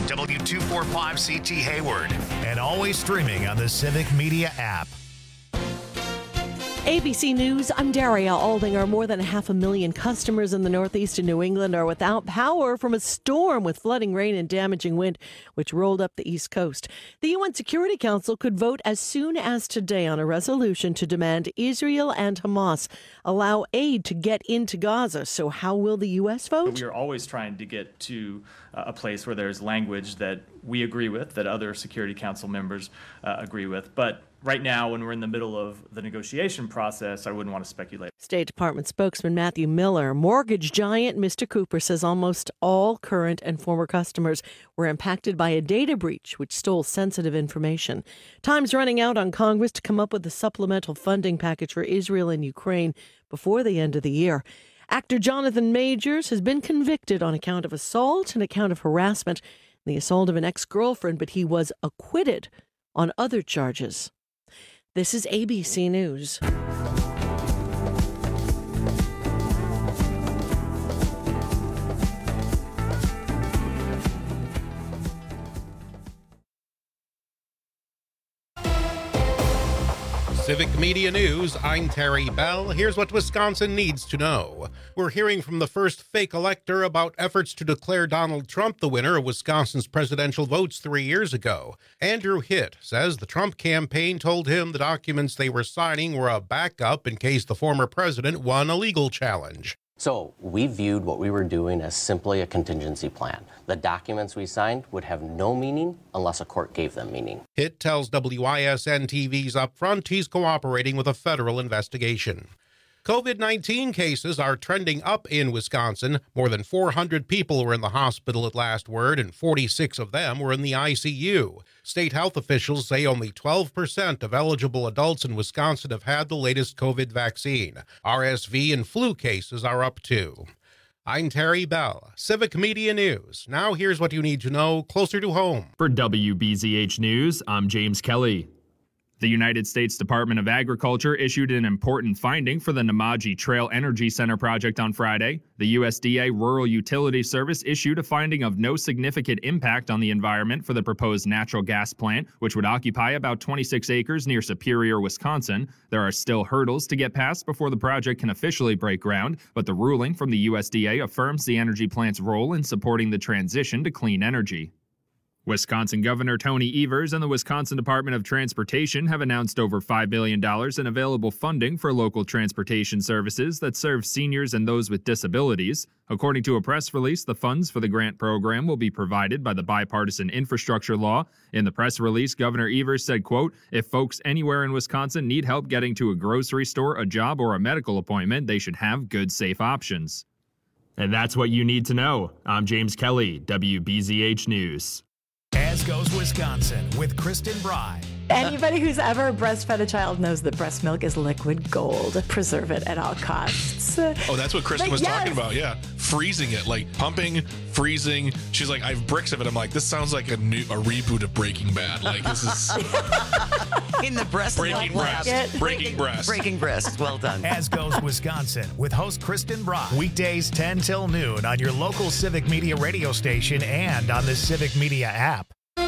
W245CT Hayward, and always streaming on the Civic Media app. ABC News, I'm Daria Aldinger. More than 500,000 customers in the Northeast and New England are without power from a storm with flooding rain and damaging wind, which rolled up the East Coast. The UN Security Council could vote as soon as today on a resolution to demand Israel and Hamas allow aid to get into Gaza. So how will the U.S. vote? We are always trying to get to a place where there's language that we agree with, that other Security Council members agree with. But right now, when we're in the middle of the negotiation process, I wouldn't want to speculate. State Department spokesman Matthew Miller. Mortgage giant Mr. Cooper says almost all current and former customers were impacted by a data breach which stole sensitive information. Time's running out on Congress to come up with a supplemental funding package for Israel and Ukraine before the end of the year. Actor Jonathan Majors has been convicted on account of assault and account of harassment, the assault of an ex-girlfriend, but he was acquitted on other charges. This is ABC News. Civic Media News, I'm Terry Bell. Here's what Wisconsin needs to know. We're hearing from the first fake elector about efforts to declare Donald Trump the winner of Wisconsin's presidential votes 3 years ago. Andrew Hitt says the Trump campaign told him the documents they were signing were a backup in case the former president won a legal challenge. So we viewed what we were doing as simply a contingency plan. The documents we signed would have no meaning unless a court gave them meaning. Hitt tells WISN TV's Upfront he's cooperating with a federal investigation. COVID-19 cases are trending up in Wisconsin. More than 400 people were in the hospital at last word, and 46 of them were in the ICU. State health officials say only 12% of eligible adults in Wisconsin have had the latest COVID vaccine. RSV and flu cases are up too. I'm Terry Bell, Civic Media News. Now here's what you need to know closer to home. For WBZH News, I'm James Kelly. The United States Department of Agriculture issued an important finding for the Namaji Trail Energy Center project on Friday. The USDA Rural Utilities Service issued a finding of no significant impact on the environment for the proposed natural gas plant, which would occupy about 26 acres near Superior, Wisconsin. There are still hurdles to get past before the project can officially break ground, but the ruling from the USDA affirms the energy plant's role in supporting the transition to clean energy. Wisconsin Governor Tony Evers and the Wisconsin Department of Transportation have announced over $5 billion in available funding for local transportation services that serve seniors and those with disabilities. According to a press release, the funds for the grant program will be provided by the bipartisan infrastructure law. In the press release, Governor Evers said, quote, "If folks anywhere in Wisconsin need help getting to a grocery store, a job, or a medical appointment, they should have good, safe options." And that's what you need to know. I'm James Kelly, WBZH News. As goes Wisconsin with Kristen Bry. Anybody who's ever breastfed a child knows that breast milk is liquid gold. Preserve it at all costs. Oh, that's what Kristen was talking about. Yeah. Freezing it, like pumping, freezing. She's like, I have bricks of it. I'm like, this sounds like a reboot of Breaking Bad. Like, this is in the breast. Breaking breast. Breaking breast. Breaking breast. Well done. As goes Wisconsin with host Kristen Bry. Weekdays 10 till noon on your local Civic Media radio station and on the Civic Media app.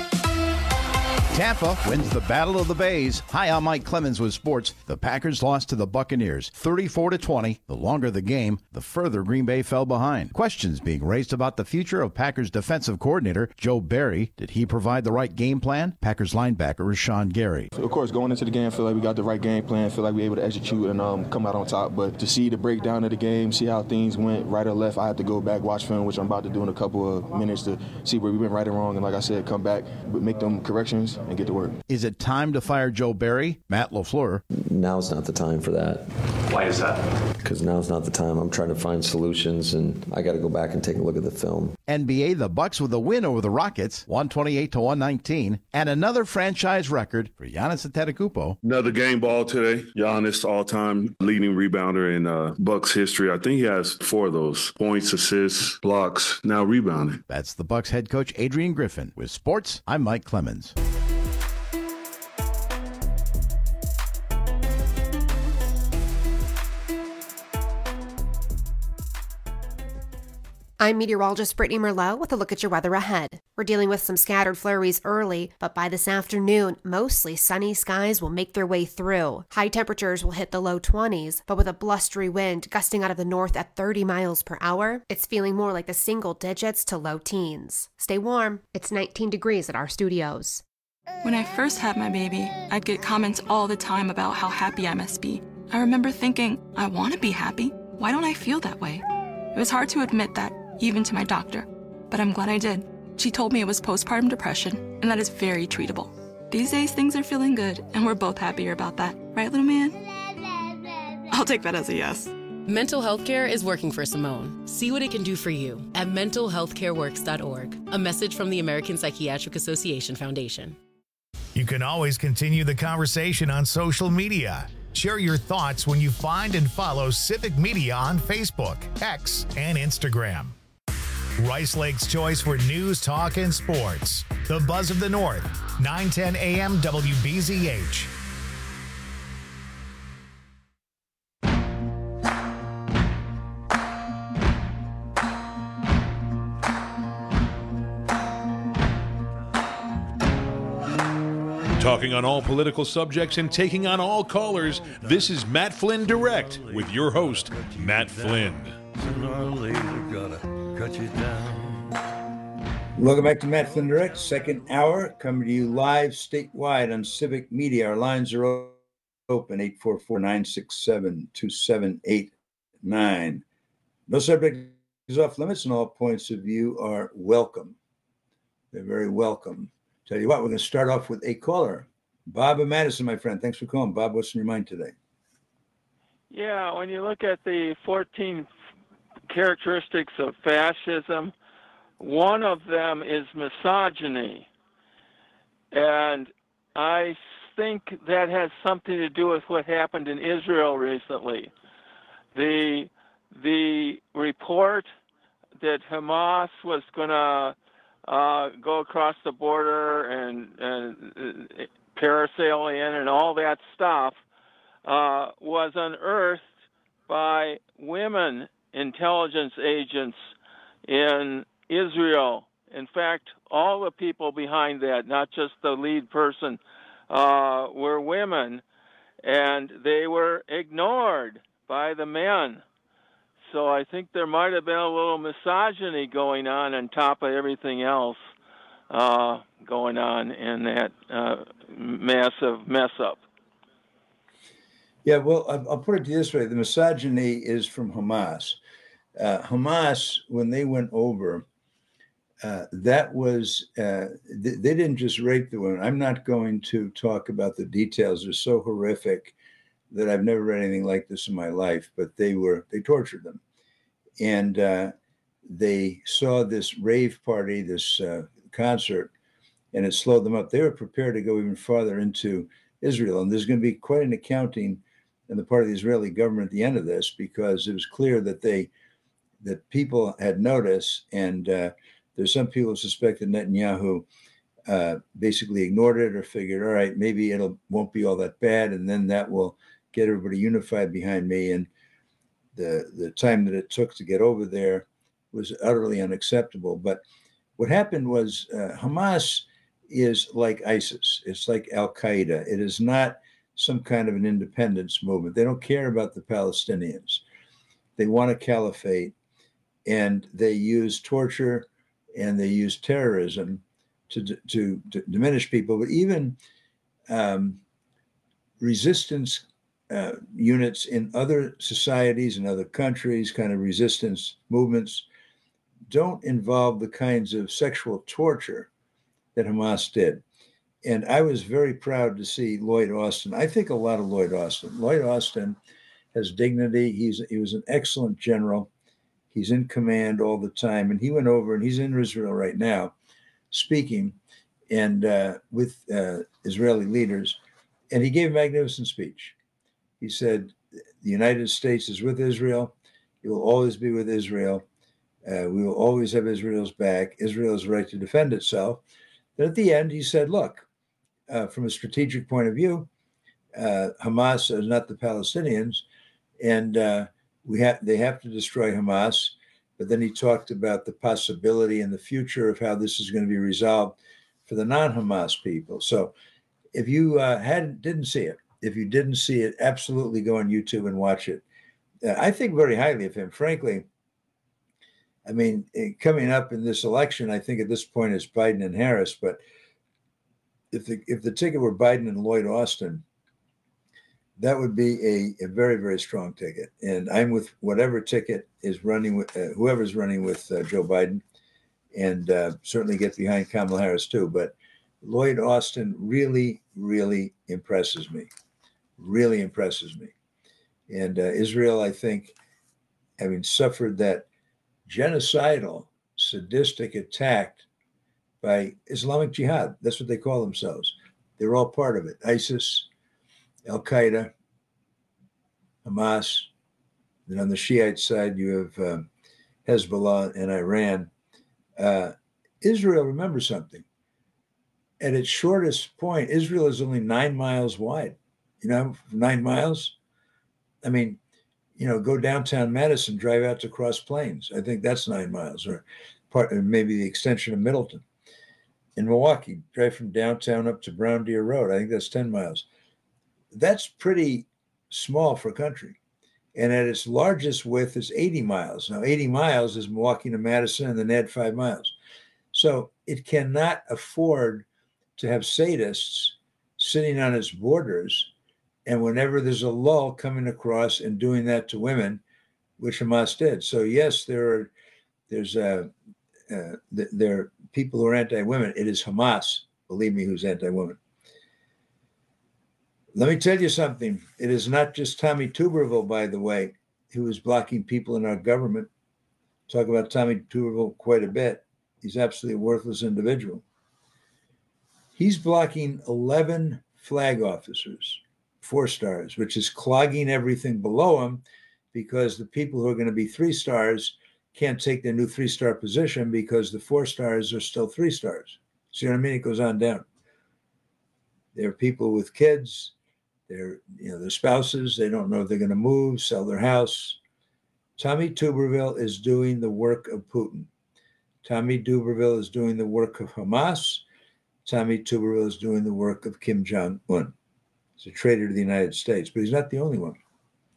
Tampa wins the Battle of the Bays. Hi, I'm Mike Clemens with sports. The Packers lost to the Buccaneers 34-20. The longer the game, the further Green Bay fell behind. Questions being raised about the future of Packers defensive coordinator Joe Barry. Did he provide the right game plan? Packers linebacker Rashawn Gary. Of course, going into the game, I feel like we got the right game plan. I feel like we were able to execute and come out on top. But to see the breakdown of the game, see how things went right or left, I have to go back, watch film, which I'm about to do in a couple of minutes to see where we went right and wrong. And like I said, come back, but make them corrections and get to work. Is it time to fire Joe Barry? Matt LaFleur. Now's not the time for that. Why is that? Because now's not the time. I'm trying to find solutions, and I got to go back and take a look at the film. NBA, the Bucks with a win over the Rockets, 128-119, and another franchise record for Giannis Antetokounmpo. Another game ball today. Giannis, all-time leading rebounder in Bucks history. I think he has 4 of those: points, assists, blocks, now rebounding. That's the Bucks head coach Adrian Griffin. With sports, I'm Mike Clemens. I'm meteorologist Brittany Merlot with a look at your weather ahead. We're dealing with some scattered flurries early, but by this afternoon, mostly sunny skies will make their way through. High temperatures will hit the low 20s, but with a blustery wind gusting out of the north at 30 miles per hour, it's feeling more like the single digits to low teens. Stay warm. It's 19 degrees at our studios. When I first had my baby, I'd get comments all the time about how happy I must be. I remember thinking, I want to be happy. Why don't I feel that way? It was hard to admit that, even to my doctor, but I'm glad I did. She told me it was postpartum depression, and that is very treatable. These days, things are feeling good, and we're both happier about that. Right, little man? I'll take that as a yes. Mental health care is working for Simone. See what it can do for you at mentalhealthcareworks.org. A message from the American Psychiatric Association Foundation. You can always continue the conversation on social media. Share your thoughts when you find and follow Civic Media on Facebook, X, and Instagram. Rice Lake's choice for news, talk, and sports. The Buzz of the North, 910 AM WBZH. Talking on all political subjects and taking on all callers, this is Matt Flynn Direct with your host, Matt Flynn. Welcome back to Matt Flynn Direct, second hour, coming to you live statewide on Civic Media. Our lines are open, 844-967-2789. No subject is off limits, and all points of view are welcome. They're very welcome. Tell you what, we're going to start off with a caller. Bob in Madison, my friend. Thanks for calling. Bob, what's in your mind today? Yeah, when you look at the 14 characteristics of fascism, one of them is misogyny. And I think that has something to do with what happened in Israel recently. The report that Hamas was going to go across the border and parasail in and all that stuff was unearthed by women intelligence agents in Israel. In fact, all the people behind that, not just the lead person, were women, and they were ignored by the men. So I think there might have been a little misogyny going on top of everything else going on in that massive mess-up. Yeah, well, I'll put it this way. The misogyny is from Hamas. Hamas, when they went over, that was, they didn't just rape the women. I'm not going to talk about the details. They're so horrific that I've never read anything like this in my life, but they tortured them. And they saw this rave party, this concert, and it slowed them up. They were prepared to go even farther into Israel. And there's going to be quite an accounting on the part of the Israeli government at the end of this, because it was clear that that people had noticed. And there's some people who suspect that Netanyahu basically ignored it or figured, all right, maybe won't be all that bad. And then that will get everybody unified behind me. And the time that it took to get over there was utterly unacceptable. But what happened was Hamas is like ISIS. It's like Al-Qaeda. It is not some kind of an independence movement. They don't care about the Palestinians. They want a caliphate, and they use torture and they use terrorism to diminish people. But even resistance units in other societies and other countries, kind of resistance movements, don't involve the kinds of sexual torture that Hamas did. And I was very proud to see Lloyd Austin. I think a lot of Lloyd Austin. Lloyd Austin has dignity. He was an excellent general. He's in command all the time. And he went over, and he's in Israel right now, speaking and with Israeli leaders. And he gave a magnificent speech. He said, the United States is with Israel. It will always be with Israel. We will always have Israel's back. Israel's right to defend itself. But at the end, he said, look, from a strategic point of view, Hamas is not the Palestinians, and they have to destroy Hamas. but then he talked about the possibility in the future of how this is going to be resolved for the non-Hamas people. So if you didn't see it, absolutely go on YouTube and watch it. I think very highly of him, frankly. I mean, coming up in this election, I think at this point it's Biden and Harris. But if the ticket were Biden and Lloyd Austin, that would be a very, very strong ticket. And I'm with whatever ticket is running with whoever's running with Joe Biden, and certainly get behind Kamala Harris too. But Lloyd Austin really, really impresses me. Really impresses me. And Israel, I think, having suffered that genocidal, sadistic attack by Islamic Jihad, that's what they call themselves. They're all part of it. ISIS, Al-Qaeda, Hamas. Then on the Shiite side, you have Hezbollah and Iran. Israel, remember something. At its shortest point, Israel is only 9 miles wide. 9 miles. I mean, go downtown Madison, drive out to Cross Plains. I think that's 9 miles, or maybe the extension of Middleton. In Milwaukee, drive from downtown up to Brown Deer Road. I think that's 10 miles. That's pretty small for a country. And at its largest width is 80 miles. Now, 80 miles is Milwaukee to Madison, and then add 5 miles. So it cannot afford to have sadists sitting on its borders, and whenever there's a lull, coming across and doing that to women, which Hamas did. So yes, there are people who are anti-women. It is Hamas, believe me, who's anti-women. Let me tell you something. It is not just Tommy Tuberville, by the way, who is blocking people in our government. Talk about Tommy Tuberville quite a bit. He's absolutely a worthless individual. He's blocking 11 flag officers, 4 stars, which is clogging everything below him, because the people who are going to be 3 stars can't take their new 3-star position because the 4 stars are still 3 stars. See what I mean? It goes on down. There are people with kids. Their spouses. They don't know if they're going to move, sell their house. Tommy Tuberville is doing the work of Putin. Tommy Tuberville is doing the work of Hamas. Tommy Tuberville is doing the work of Kim Jong-un. He's a traitor to the United States, but he's not the only one.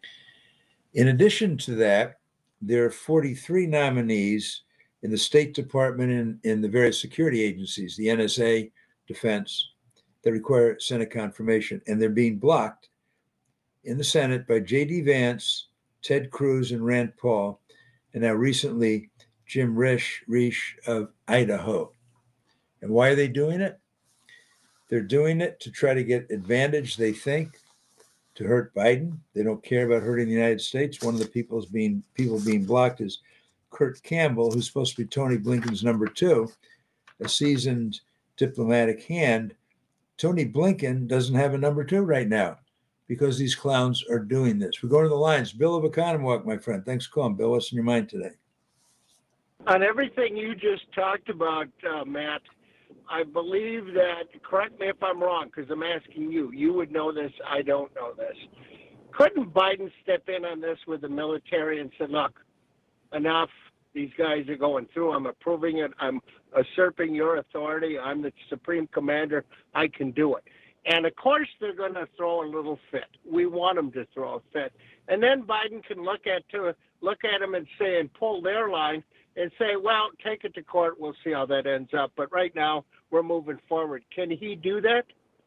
In addition to that, there are 43 nominees in the State Department and in the various security agencies, the NSA, Defense, that require Senate confirmation, and they're being blocked in the Senate by J.D. Vance, Ted Cruz, and Rand Paul, and now recently Jim Risch of Idaho. And why are they doing it? They're doing it to try to get advantage, they think, to hurt Biden. They don't care about hurting the United States. One of the people being blocked is Kurt Campbell, who's supposed to be Tony Blinken's number 2, a seasoned diplomatic hand. Tony Blinken doesn't have a number 2 right now because these clowns are doing this. We're going to the lines. Bill of Economwalk, my friend. Thanks for calling. Bill, what's in your mind today? On everything you just talked about, Matt, I believe that, correct me if I'm wrong, because I'm asking you. You would know this. I don't know this. Couldn't Biden step in on this with the military and say, look, enough. These guys are going through. I'm approving it. I'm usurping your authority. I'm the supreme commander. I can do it. And, of course, they're going to throw a little fit. We want them to throw a fit. And then Biden can look at them and say, and pull their line and say, well, take it to court. We'll see how that ends up. But right now, we're moving forward. Can he do that?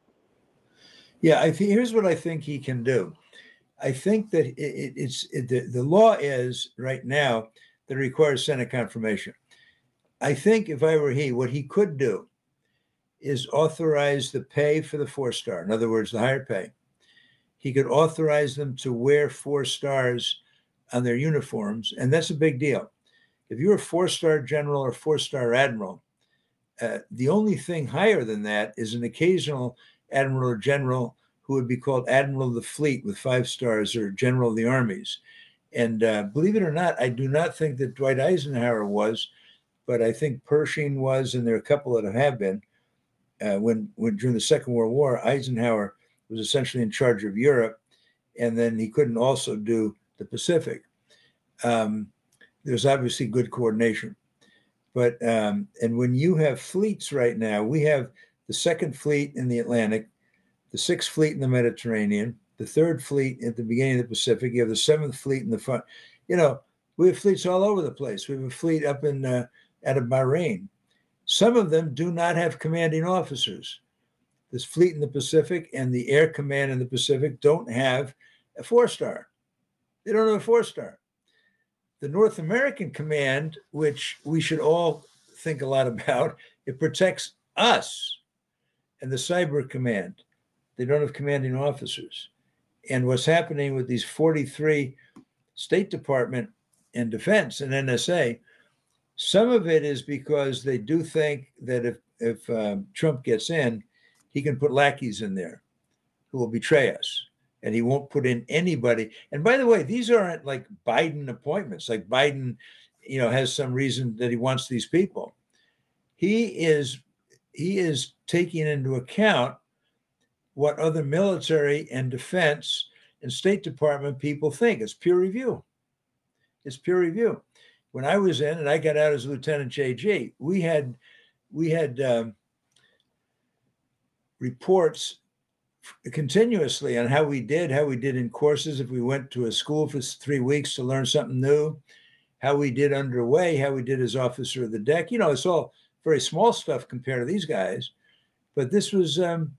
Yeah, here's what I think he can do. I think that the law is right now that requires Senate confirmation. I think if I were he, what he could do is authorize the pay for the 4-star. In other words, the higher pay. He could authorize them to wear 4 stars on their uniforms, and that's a big deal. If you're a 4-star general or 4-star admiral, the only thing higher than that is an occasional admiral or general who would be called Admiral of the Fleet with 5 stars, or General of the Armies. And believe it or not, I do not think that Dwight Eisenhower was, but I think Pershing was, and there are a couple that have been. When during the Second World War, Eisenhower was essentially in charge of Europe, and then he couldn't also do the Pacific. there's obviously good coordination. But and when you have fleets right now, we have the 2nd Fleet in the Atlantic, the 6th Fleet in the Mediterranean, the 3rd Fleet at the beginning of the Pacific. You have the 7th Fleet in the front. You know, we have fleets all over the place. We have a fleet up in out of Bahrain. Some of them do not have commanding officers. This fleet in the Pacific and the Air Command in the Pacific don't have a 4-star. They don't have a 4-star. The North American Command, which we should all think a lot about, it protects us. And the Cyber Command, they don't have commanding officers. And what's happening with these 43 State Department and Defense and NSA, some of it is because they do think that if Trump gets in, he can put lackeys in there who will betray us. And he won't put in anybody. And by the way, these aren't like Biden appointments. Like Biden, you know, has some reason that he wants these people. He is taking into account what other military and defense and State Department people think. It's peer review. It's peer review. When I was in and I got out as Lieutenant JG, we had reports continuously on how we did in courses, if we went to a school for 3 weeks to learn something new, how we did underway, how we did as officer of the deck. You know, it's all very small stuff compared to these guys, but this was,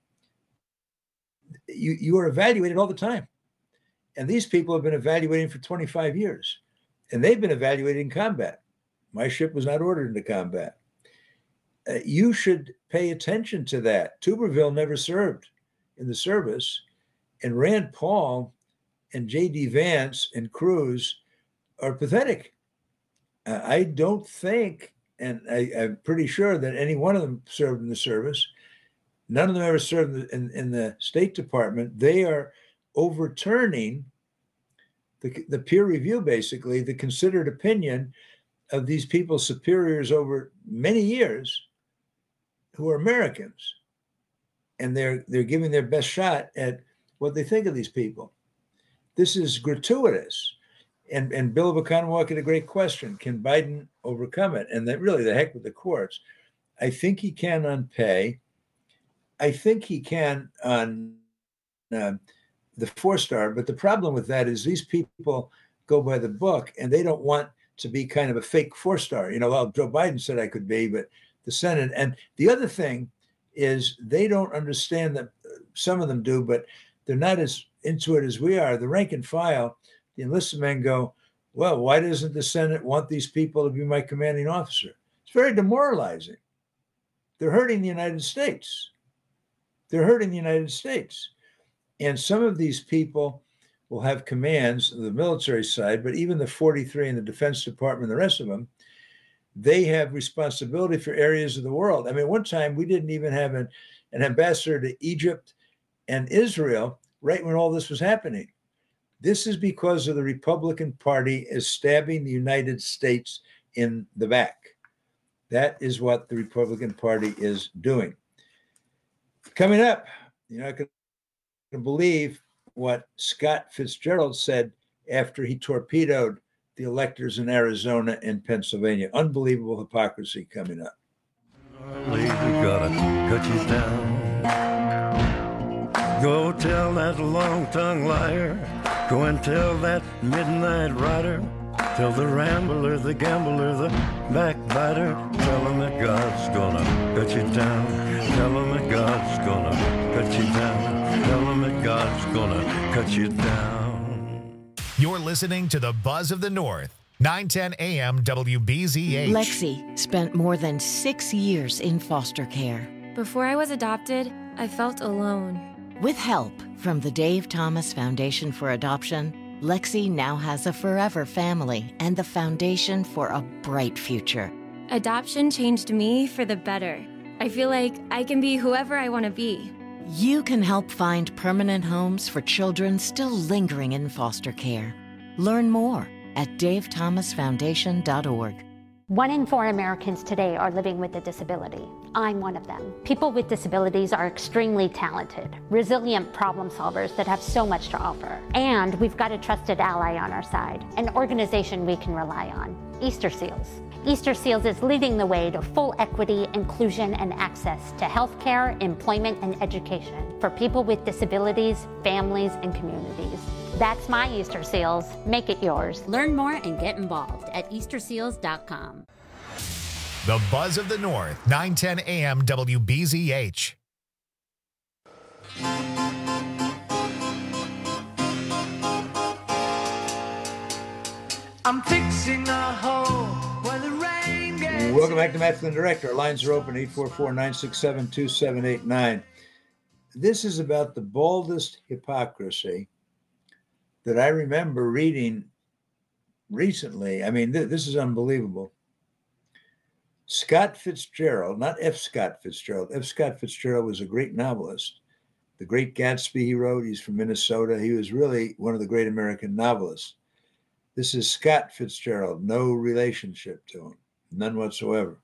you are evaluated all the time. And these people have been evaluating for 25 years, and they've been evaluated in combat. My ship was not ordered into combat. You should pay attention to that. Tuberville never served in the service, and Rand Paul and J.D. Vance and Cruz are pathetic. I don't think, and I'm pretty sure that any one of them served in the service. None of them ever served in the State Department. They are overturning the peer review, basically, the considered opinion of these people's superiors over many years who are Americans. And they're giving their best shot at what they think of these people. This is gratuitous. And Bill Obekonwa had a great question. Can Biden overcome it? And that really, the heck with the courts. I think he can on pay. I think he can on the 4-star. But the problem with that is these people go by the book, and they don't want to be kind of a fake 4-star. You know, well, Joe Biden said I could be, but the Senate. And the other thing is they don't understand that. Some of them do, but they're not as into it as we are. The rank and file, the enlisted men go, well, why doesn't the Senate want these people to be my commanding officer? It's very demoralizing. They're hurting the United States. They're hurting the United States. And some of these people will have commands on the military side, but even the 43 in the Defense Department, the rest of them, they have responsibility for areas of the world. I mean, one time we didn't even have an ambassador to Egypt and Israel right when all this was happening. This is because of the Republican Party is stabbing the United States in the back. That is what the Republican Party is doing. Coming up, you're not going to believe what Scott Fitzgerald said after he torpedoed the electors in Arizona and Pennsylvania. Unbelievable hypocrisy coming up. Lazy gotta cut you down. Go tell that long-tongued liar. Go and tell that midnight rider. Tell the rambler, the gambler, the backbiter. Tell him that God's gonna cut you down. Tell him that God's gonna cut you down. Tell him that God's gonna cut you down. You're listening to the Buzz of the North. 910 AM WBZH. Lexi spent more than 6 years in foster care. Before I was adopted, I felt alone. With help from the Dave Thomas Foundation for Adoption, Lexi now has a forever family and the foundation for a bright future. Adoption changed me for the better. I feel like I can be whoever I want to be. You can help find permanent homes for children still lingering in foster care. Learn more at davethomasfoundation.org. 1 in 4 Americans today are living with a disability. I'm one of them. People with disabilities are extremely talented, resilient problem solvers that have so much to offer. And we've got a trusted ally on our side, an organization we can rely on. Easter Seals. Easter Seals is leading the way to full equity, inclusion, and access to healthcare, employment, and education for people with disabilities, families, and communities. That's my Easter Seals. Make it yours. Learn more and get involved at easterseals.com. The Buzz of the North, 910 AM WBZH. I'm fixing a hole where the rain gets. Welcome back to Matt Flynn Direct. Our lines are open, 844-967-2789. This is about the baldest hypocrisy that I remember reading recently. I mean, this is unbelievable. Scott Fitzgerald, not F. Scott Fitzgerald. F. Scott Fitzgerald was a great novelist. The Great Gatsby he wrote. He's from Minnesota. He was really one of the great American novelists. This is Scott Fitzgerald, no relationship to him, none whatsoever.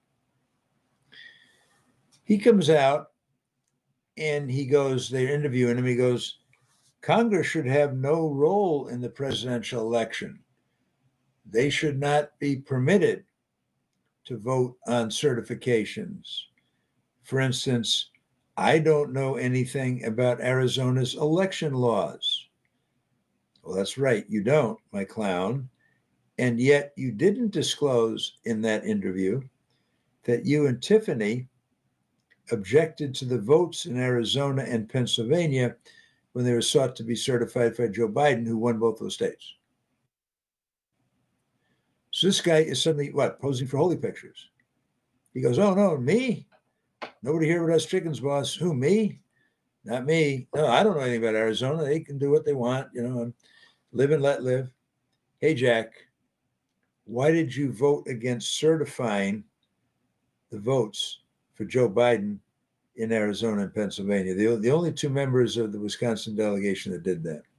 He comes out and he goes, they're interviewing him, he goes, Congress should have no role in the presidential election. They should not be permitted to vote on certifications. For instance, I don't know anything about Arizona's election laws. Well, that's right, you don't, my clown. And yet you didn't disclose in that interview that you and Tiffany objected to the votes in Arizona and Pennsylvania when they were sought to be certified by Joe Biden, who won both those states. So this guy is suddenly, posing for holy pictures. He goes, oh, no, me? Nobody here with us chickens, boss. Who, me? Not me. No, I don't know anything about Arizona. They can do what they want, live and let live. Hey, Jack, why did you vote against certifying the votes for Joe Biden in Arizona and Pennsylvania? The only two members of the Wisconsin delegation that did that.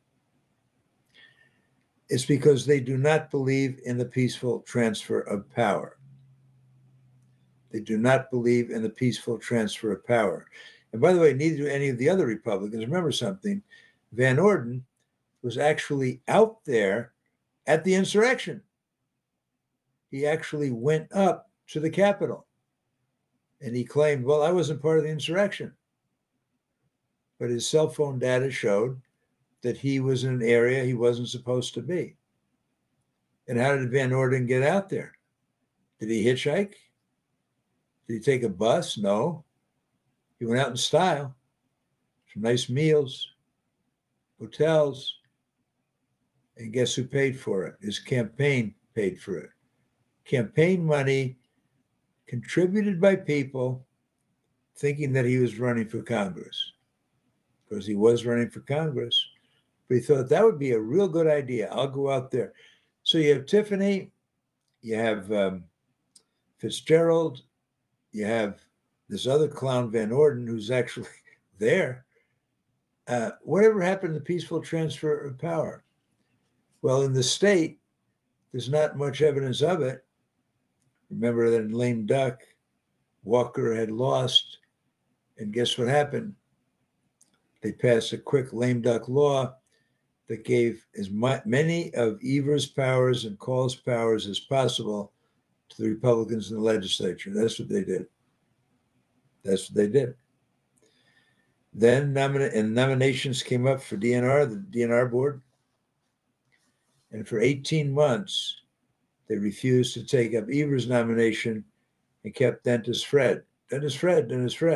It's because they do not believe in the peaceful transfer of power. They do not believe in the peaceful transfer of power. And by the way, neither do any of the other Republicans. Remember something, Van Orden was actually out there at the insurrection. He actually went up to the Capitol and he claimed, well, I wasn't part of the insurrection. But his cell phone data showed that he was in an area he wasn't supposed to be. And how did Van Orden get out there? Did he hitchhike? Did he take a bus? No. He went out in style. Some nice meals, hotels. And guess who paid for it? His campaign paid for it. Campaign money contributed by people thinking that he was running for Congress. Because he was running for Congress. But he thought that would be a real good idea. I'll go out there. So you have Tiffany, you have Fitzgerald, you have this other clown, Van Orden, who's actually there. Whatever happened to the peaceful transfer of power? Well, in the state, there's not much evidence of it. Remember that in lame duck, Walker had lost, and guess what happened? They passed a quick lame duck law that gave as many of Evers' powers and Call's powers as possible to the Republicans in the legislature. That's what they did. That's what they did. Then nominations came up for DNR, the DNR board. And for 18 months, they refused to take up Evers' nomination and kept Dennis Fred. Dennis Fred.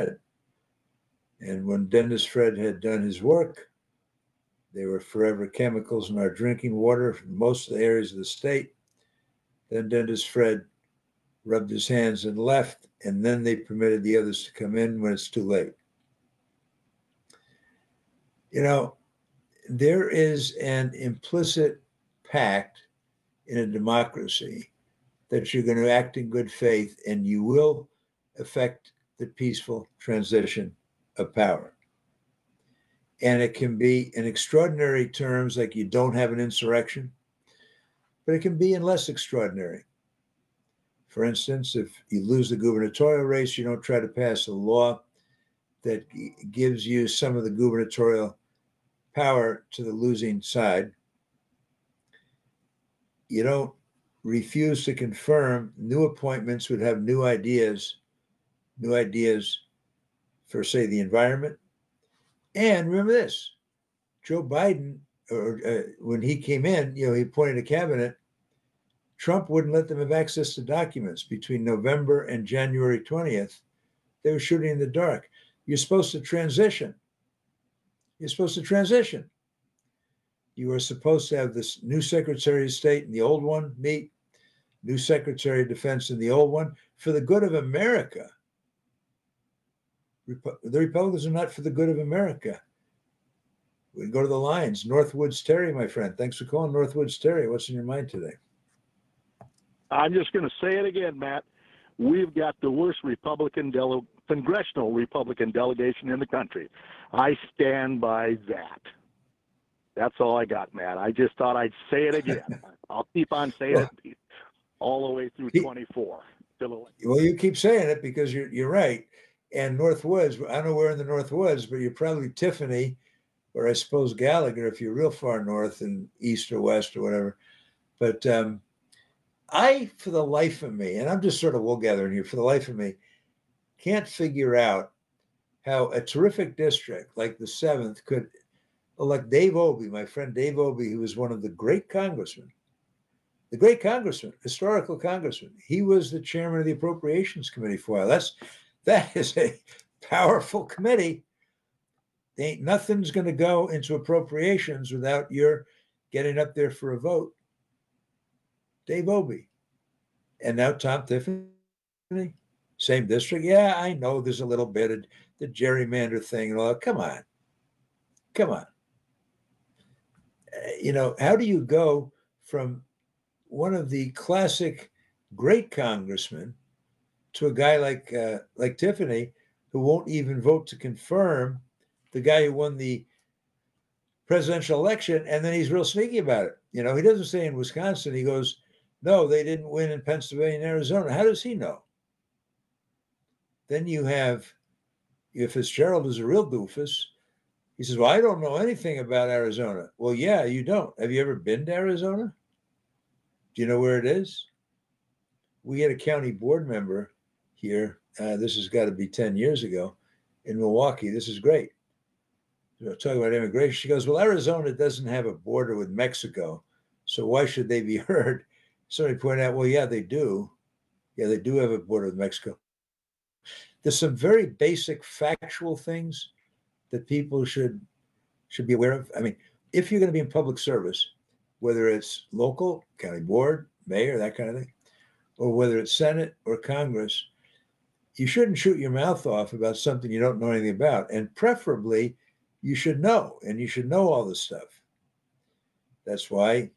And when Dennis Fred had done his work, there were forever chemicals in our drinking water from most of the areas of the state. Then Dennis Fred rubbed his hands and left, and then they permitted the others to come in when it's too late. There is an implicit pact in a democracy that you're going to act in good faith and you will affect the peaceful transition of power. And it can be in extraordinary terms, like you don't have an insurrection, but it can be in less extraordinary. For instance, if you lose the gubernatorial race, you don't try to pass a law that gives you some of the gubernatorial power to the losing side. You don't refused to confirm new appointments would have new ideas for, say, the environment. And remember this, Joe Biden, when he came in, he appointed a cabinet. Trump wouldn't let them have access to documents between November and January 20th. They were shooting in the dark. You're supposed to transition. You are supposed to have this new Secretary of State and the old one meet, new Secretary of Defense and the old one, for the good of America. The Republicans are not for the good of America. We can go to the lines. Northwoods Terry, my friend. Thanks for calling, Northwoods Terry. What's in your mind today? I'm just going to say it again, Matt. We've got the worst congressional Republican delegation in the country. I stand by that. That's all I got, Matt. I just thought I'd say it again. I'll keep on saying it all the way through 24. Well, you keep saying it because you're right. And Northwoods, I don't know where in the Northwoods, but you're probably Tiffany, or I suppose Gallagher if you're real far north and east or west or whatever. But I, for the life of me, and I'm just sort of wool gathering here, for the life of me, can't figure out how a terrific district like the 7th could elect Dave Obey, my friend Dave Obey, who was one of the great congressmen, historical congressman. He was the chairman of the Appropriations Committee for a while. That is a powerful committee. Nothing's going to go into appropriations without your getting up there for a vote. Dave Obey. And now Tom Tiffany, same district. Yeah, I know there's a little bit of the gerrymander thing and all that. Come on. How do you go from one of the classic great congressmen to a guy like Tiffany, who won't even vote to confirm the guy who won the presidential election, and then he's real sneaky about it. He doesn't say in Wisconsin. He goes, no, they didn't win in Pennsylvania and Arizona. How does he know? Then you have Fitzgerald, who's a real doofus. He says, well, I don't know anything about Arizona. Well, yeah, you don't. Have you ever been to Arizona? Do you know where it is? We had a county board member here. This has got to be 10 years ago in Milwaukee. This is great. Talking about immigration. She goes, well, Arizona doesn't have a border with Mexico, so why should they be heard? Somebody pointed out, well, yeah, they do. Yeah, they do have a border with Mexico. There's some very basic factual things that people should be aware of. I mean, if you're going to be in public service, whether it's local, county board, mayor, that kind of thing, or whether it's Senate or Congress, you shouldn't shoot your mouth off about something you don't know anything about. And preferably, you should know, and you should know all this stuff. That's why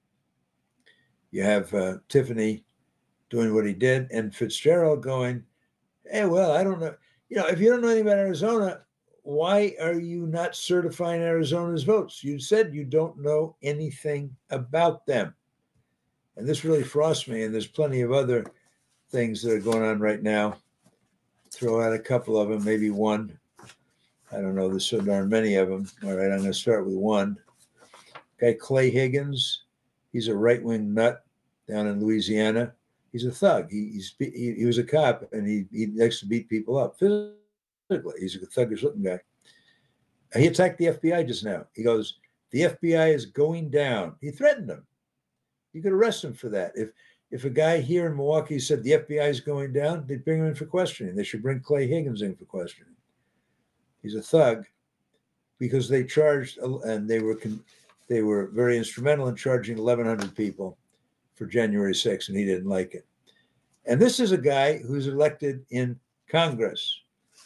you have Tiffany doing what he did, and Fitzgerald going, hey, well, I don't know. If you don't know anything about Arizona, why are you not certifying Arizona's votes? You said you don't know anything about them. And this really frosts me, and there's plenty of other things that are going on right now. Throw out a couple of them, maybe one. I don't know, there's so darn many of them. All right, I'm going to start with one. Guy Clay Higgins, he's a right-wing nut down in Louisiana. He's a thug. He was a cop, and he likes to beat people up physically. He's a thuggish-looking guy. He attacked the FBI just now. He goes, the FBI is going down. He threatened them. You could arrest him for that. If a guy here in Milwaukee said the FBI is going down, they'd bring him in for questioning. They should bring Clay Higgins in for questioning. He's a thug because they charged, and they were very instrumental in charging 1,100 people for January 6th, and he didn't like it. And this is a guy who's elected to Congress.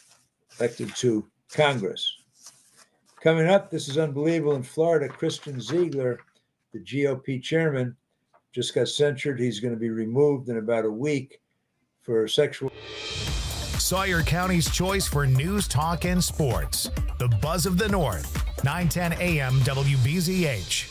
Coming up, this is unbelievable. In Florida, Christian Ziegler, the GOP chairman, just got censured. He's going to be removed in about a week for sexual. Sawyer County's choice for news, talk, and sports. The Buzz of the North, 910 AM WBZH.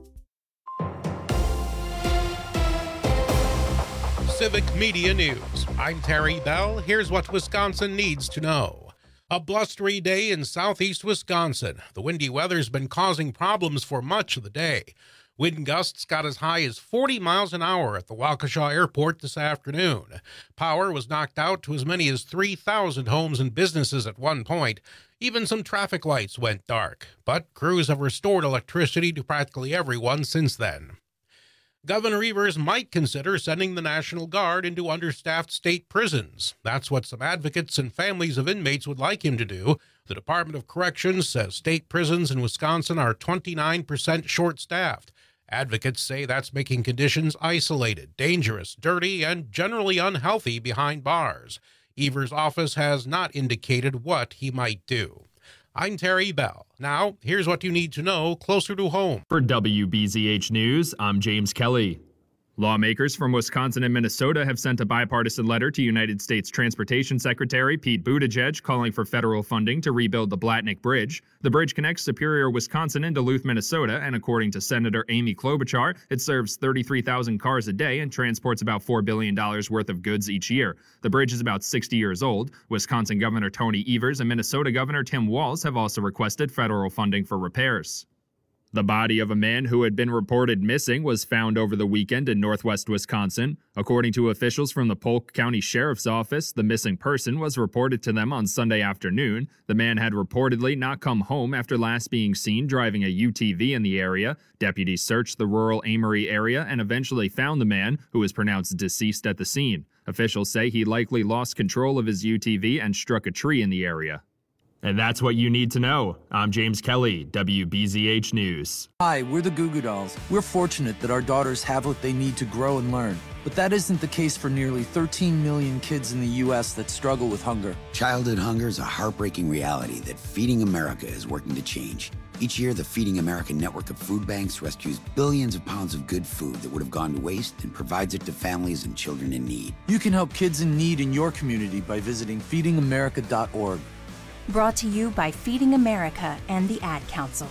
Civic Media News I'm Terry Bell. Here's what Wisconsin needs to know. A blustery day in southeast Wisconsin. The windy weather's been causing problems for much of the day. Wind gusts got as high as 40 miles an hour at the Waukesha Airport this afternoon. Power was knocked out to as many as 3,000 homes and businesses at one point. Even some traffic lights went dark, but crews have restored electricity to practically everyone since then. Governor Evers might consider sending the National Guard into understaffed state prisons. That's what some advocates and families of inmates would like him to do. The Department of Corrections says state prisons in Wisconsin are 29% short-staffed. Advocates say that's making conditions isolated, dangerous, dirty, and generally unhealthy behind bars. Evers' office has not indicated what he might do. I'm Terry Bell. Now, here's what you need to know closer to home. For WBZH News, I'm James Kelly. Lawmakers from Wisconsin and Minnesota have sent a bipartisan letter to United States Transportation Secretary Pete Buttigieg calling for federal funding to rebuild the Blatnick Bridge. The bridge connects Superior, Wisconsin and Duluth, Minnesota, and according to Senator Amy Klobuchar, it serves 33,000 cars a day and transports about $4 billion worth of goods each year. The bridge is about 60 years old. Wisconsin Governor Tony Evers and Minnesota Governor Tim Walz have also requested federal funding for repairs. The body of a man who had been reported missing was found over the weekend in northwest Wisconsin. According to officials from the Polk County Sheriff's Office, the missing person was reported to them on Sunday afternoon. The man had reportedly not come home after last being seen driving a UTV in the area. Deputies searched the rural Amory area and eventually found the man, who was pronounced deceased at the scene. Officials say he likely lost control of his UTV and struck a tree in the area. And that's what you need to know. I'm James Kelly, WBZH News. Hi, we're the Goo Goo Dolls. We're fortunate that our daughters have what they need to grow and learn. But that isn't the case for nearly 13 million kids in the U.S. that struggle with hunger. Childhood hunger is a heartbreaking reality that Feeding America is working to change. Each year, the Feeding America network of food banks rescues billions of pounds of good food that would have gone to waste and provides it to families and children in need. You can help kids in need in your community by visiting feedingamerica.org. Brought to you by Feeding America and the Ad Council.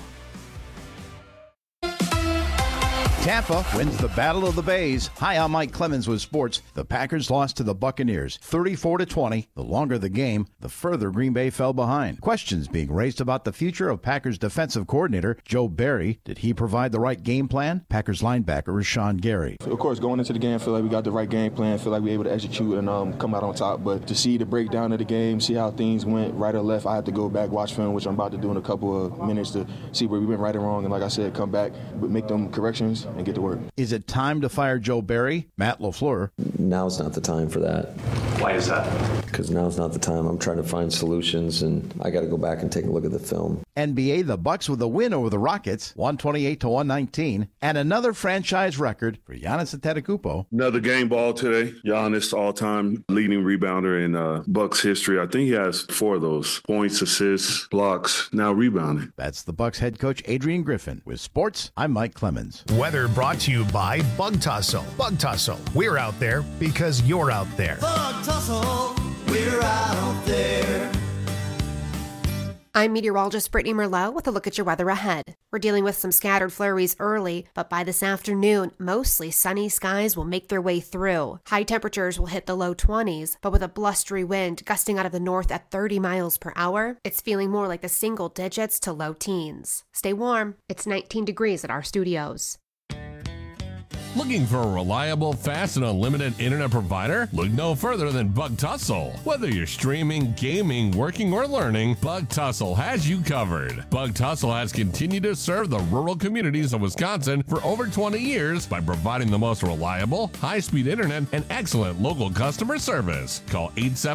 Tampa wins the Battle of the Bays. Hi, I'm Mike Clemens with sports. The Packers lost to the Buccaneers 34-20. The longer the game, the further Green Bay fell behind. Questions being raised about the future of Packers defensive coordinator Joe Barry. Did he provide the right game plan? Packers linebacker Rashawn Gary. Of course, going into the game, I feel like we got the right game plan. I feel like we were able to execute and come out on top. But to see the breakdown of the game, see how things went right or left, I have to go back, watch film, which I'm about to do in a couple of minutes to see where we went right and wrong. And like I said, come back, make them corrections and get to work. Is it time to fire Joe Barry? Matt LaFleur. Now's not the time for that. Why is that? Because now's not the time. I'm trying to find solutions, and I got to go back and take a look at the film. NBA, the Bucks with a win over the Rockets, 128-119, and another franchise record for Giannis Antetokounmpo. Another game ball today. Giannis, all-time leading rebounder in Bucks history. I think he has 4 of those: points, assists, blocks, now rebounding. That's the Bucks head coach Adrian Griffin. With sports, I'm Mike Clemens. Weather brought to you by Bug Tussle. Bug Tussle. We're out there because you're out there. Bug Tussle. We're out there. I'm meteorologist Brittany Merlot with a look at your weather ahead. We're dealing with some scattered flurries early, but by this afternoon, mostly sunny skies will make their way through. High temperatures will hit the low 20s, but with a blustery wind gusting out of the north at 30 miles per hour, it's feeling more like the single digits to low teens. Stay warm. It's 19 degrees at our studios. Looking for a reliable, fast, and unlimited internet provider? Look no further than Bug Tussle. Whether you're streaming, gaming, working, or learning, Bug Tussle has you covered. Bug Tussle has continued to serve the rural communities of Wisconsin for over 20 years by providing the most reliable, high-speed internet and excellent local customer service. Call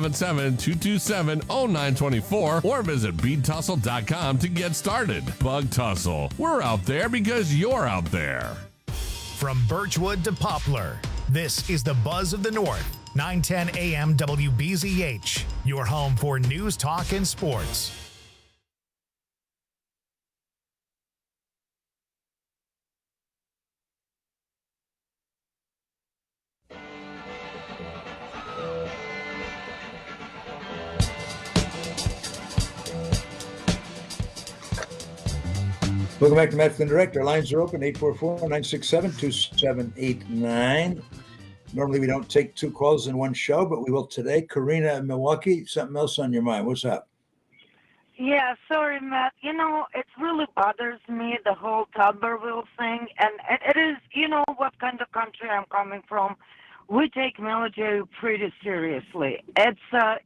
877-227-0924 or visit BeatTussle.com to get started. Bug Tussle. We're out there because you're out there. From Birchwood to Poplar, this is the Buzz of the North, 910 AM WBZH, your home for news, talk, and sports. Welcome back to Matt Flynn Direct. Our lines are open, 844-967-2789. Normally, we don't take two calls in one show, but we will today. Karina in Milwaukee, something else on your mind? What's up? Yeah, sorry, Matt. You know, it really bothers me, the whole Tuberville thing. And it is, you know, what kind of country I'm coming from. We take military pretty seriously. It's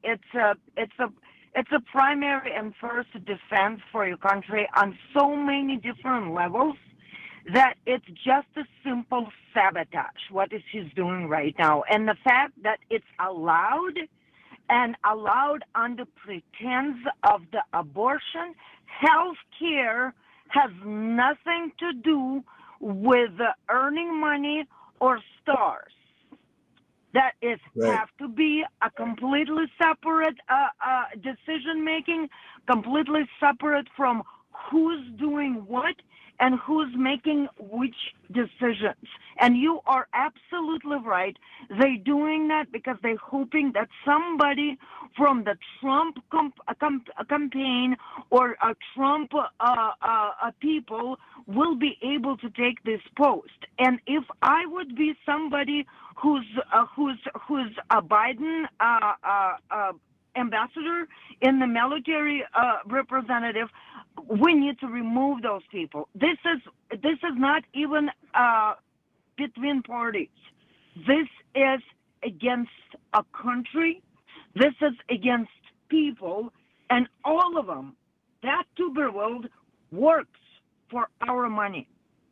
a primary and first defense for your country on so many different levels that it's just a simple sabotage, what is he's doing right now. And the fact that it's allowed and allowed under pretense of the abortion, health care has nothing to do with earning money or stars. That is have to be a completely separate decision-making, completely separate from who's doing what and who's making which decisions. And you are absolutely right. They're doing that because they're hoping that somebody from the Trump campaign or a Trump people will be able to take this post. And if I would be somebody who's a Biden ambassador in the military representative, we need to remove those people. This is not even between parties. This is against a country. This is against people, and all of them. That Tuberville works for our money.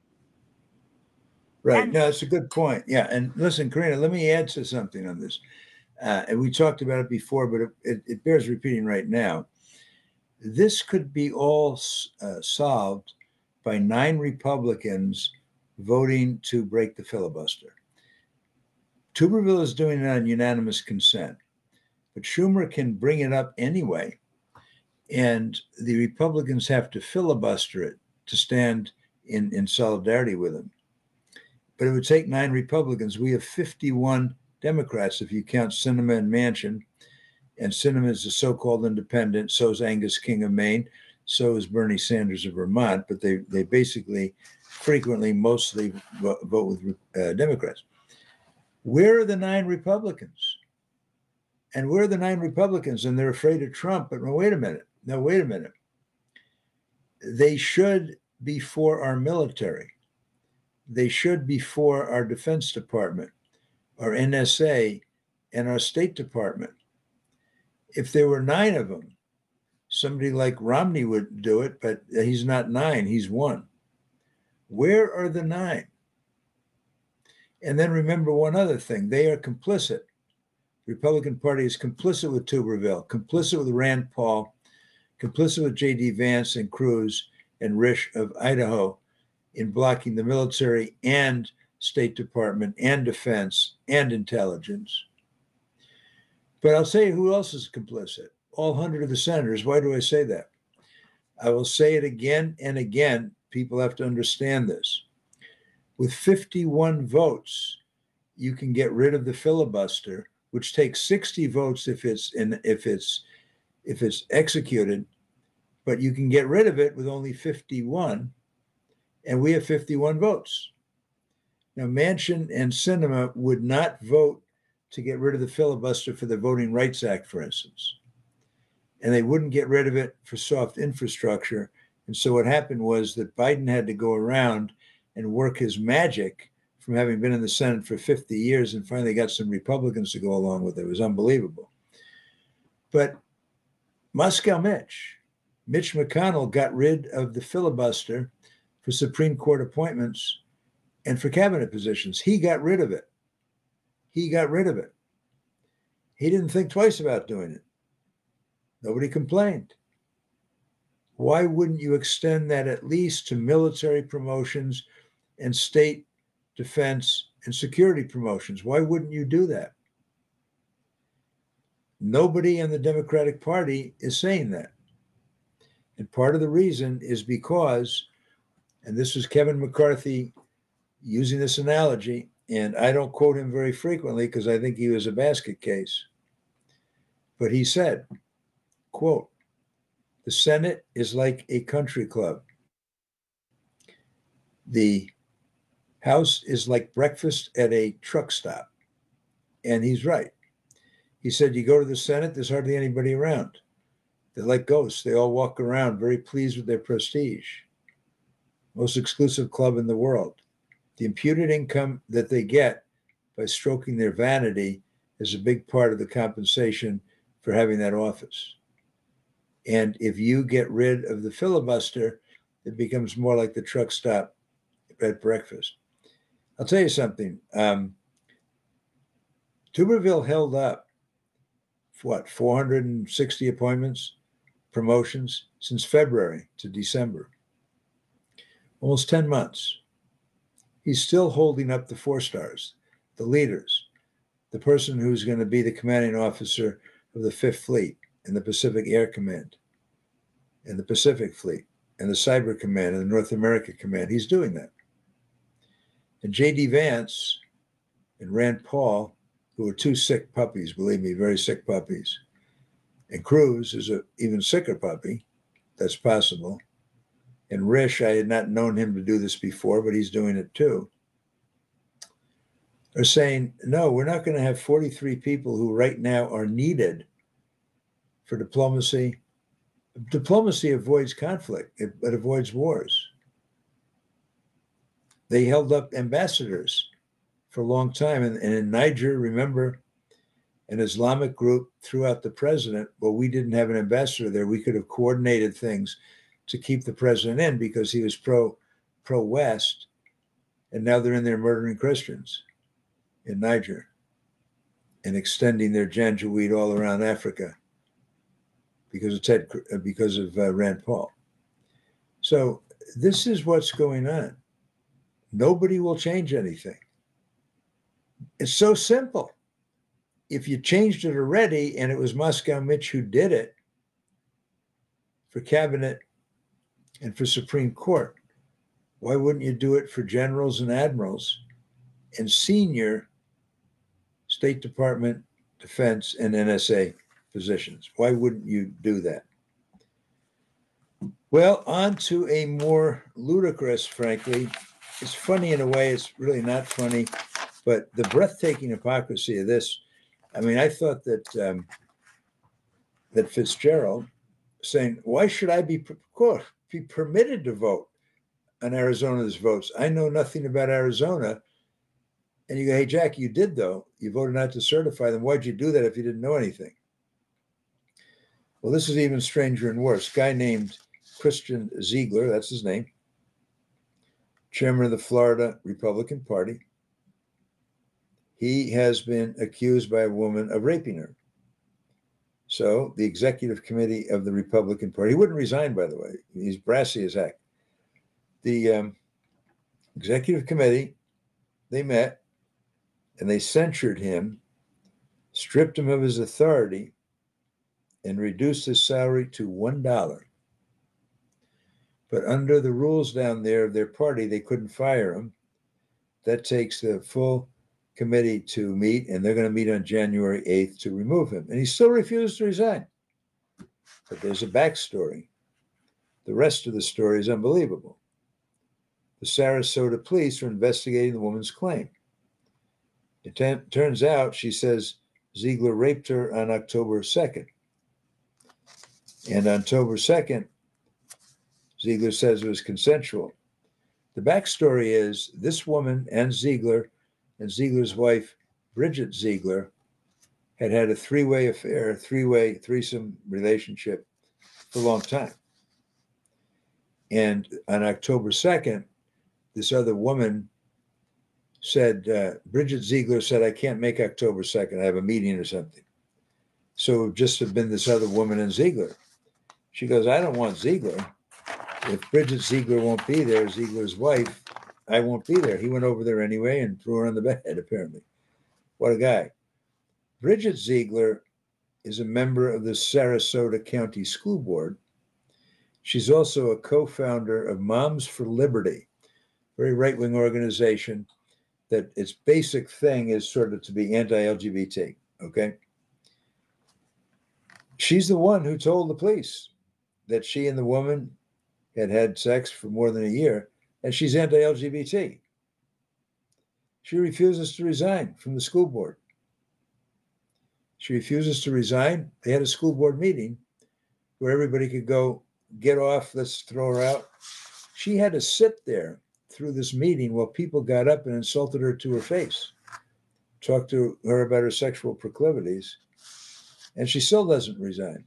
Right. No, it's a good point. Yeah. And listen, Karina, let me add to something on this. And we talked about it before, but it bears repeating right now. This could be all solved by 9 Republicans voting to break the filibuster. Tuberville is doing it on unanimous consent, but Schumer can bring it up anyway. And the Republicans have to filibuster it to stand in solidarity with him. But it would take 9 Republicans. We have 51 Democrats, if you count Sinema and Manchin. And Sinema is a so-called independent. So is Angus King of Maine. So is Bernie Sanders of Vermont. But they basically frequently, mostly vote with Democrats. Where are the 9 Republicans? And where are the 9 Republicans? And they're afraid of Trump. But no, wait a minute. They should be for our military. They should be for our Defense Department, our NSA, and our State Department. If there were 9 of them, somebody like Romney would do it, but he's not 9, he's 1. Where are the 9? And then remember one other thing. They are complicit. The Republican Party is complicit with Tuberville, complicit with Rand Paul, complicit with J.D. Vance and Cruz and Risch of Idaho in blocking the military and State Department and defense and intelligence. But I'll say who else is complicit. All 100 of the senators. Why do I say that? I will say it again and again. People have to understand this. With 51 votes, you can get rid of the filibuster, which takes 60 votes if it's executed, but you can get rid of it with only 51, and we have 51 votes. Now, Manchin and Sinema would not vote to get rid of the filibuster for the Voting Rights Act, for instance, and they wouldn't get rid of it for soft infrastructure. And so what happened was that Biden had to go around and work his magic from having been in the Senate for 50 years and finally got some Republicans to go along with it. It was unbelievable. But Moscow Mitch McConnell got rid of the filibuster for Supreme Court appointments and for cabinet positions. He got rid of it. He didn't think twice about doing it. Nobody complained. Why wouldn't you extend that at least to military promotions and state defense and security promotions? Why wouldn't you do that? Nobody in the Democratic Party is saying that. And part of the reason is because, and this was Kevin McCarthy using this analogy, and I don't quote him very frequently because I think he was a basket case, but he said, quote, "The Senate is like a country club. The House is like breakfast at a truck stop. And he's right. He said, you go to the Senate, there's hardly anybody around. They're like ghosts. They all walk around very pleased with their prestige. Most exclusive club in the world. The imputed income that they get by stroking their vanity is a big part of the compensation for having that office. And if you get rid of the filibuster, it becomes more like the truck stop at breakfast. I'll tell you something. Tuberville held up, 460 appointments, promotions since February to December. Almost 10 months. He's still holding up the 4 stars, the leaders, the person who's going to be the commanding officer of the 5th Fleet and the Pacific Air Command and the Pacific Fleet and the Cyber Command and the North America Command. He's doing that. And J.D. Vance and Rand Paul, who are 2 sick puppies, believe me, very sick puppies. And Cruz is an even sicker puppy. That's possible. And Risch, I had not known him to do this before, but he's doing it too, are saying, no, we're not going to have 43 people who right now are needed for diplomacy. Diplomacy avoids conflict. It avoids wars. They held up ambassadors for a long time. And in Niger, remember, an Islamic group threw out the president. Well, we didn't have an ambassador there. We could have coordinated things to keep the president in because he was pro-West. And now they're in there murdering Christians in Niger and extending their Janjaweed all around Africa because of Rand Paul. So this is what's going on. Nobody will change anything. It's so simple. If you changed it already and it was Moscow Mitch who did it for cabinet and for Supreme Court, why wouldn't you do it for generals and admirals and senior State Department, Defense, and NSA positions? Why wouldn't you do that? Well, on to a more ludicrous, frankly. It's funny in a way, it's really not funny, but the breathtaking hypocrisy of this. I mean, I thought that that Fitzgerald saying, why should I be permitted to vote on Arizona's votes? I know nothing about Arizona. And you go, hey, Jack, you did, though. You voted not to certify them. Why'd you do that if you didn't know anything? Well, this is even stranger and worse. Guy named Christian Ziegler, that's his name, chairman of the Florida Republican Party. He has been accused by a woman of raping her. So the executive committee of the Republican Party, he wouldn't resign, by the way. He's brassy as heck. The executive committee, they met and they censured him, stripped him of his authority, and reduced his salary to $1. But under the rules down there of their party, they couldn't fire him. That takes the full committee to meet, and they're going to meet on January 8th to remove him. And he still refused to resign. But there's a backstory. The rest of the story is unbelievable. The Sarasota police are investigating the woman's claim. It turns out, she says, Ziegler raped her on October 2nd. And on October 2nd, Ziegler says it was consensual. The backstory is this woman and Ziegler and Ziegler's wife, Bridget Ziegler, had a 3-way affair, threesome relationship for a long time. And on October 2nd, this other woman said, Bridget Ziegler said, I can't make October 2nd. I have a meeting or something. So it would just have been this other woman and Ziegler. She goes, I don't want Ziegler. If Bridget Ziegler won't be there, Ziegler's wife, I won't be there. He went over there anyway and threw her on the bed, apparently. What a guy. Bridget Ziegler is a member of the Sarasota County School Board. She's also a co-founder of Moms for Liberty, very right-wing organization that its basic thing is sort of to be anti-LGBT, okay? She's the one who told the police that she and the woman had sex for more than a year, and she's anti-LGBT. She refuses to resign from the school board. She refuses to resign. They had a school board meeting where everybody could go, get off, let's throw her out. She had to sit there through this meeting while people got up and insulted her to her face, talked to her about her sexual proclivities, and she still doesn't resign.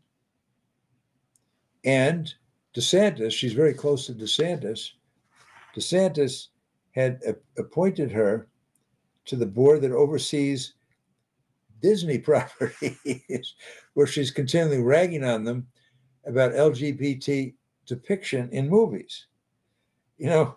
And DeSantis, she's very close to DeSantis. DeSantis had appointed her to the board that oversees Disney properties, where she's continually ragging on them about LGBT depiction in movies. I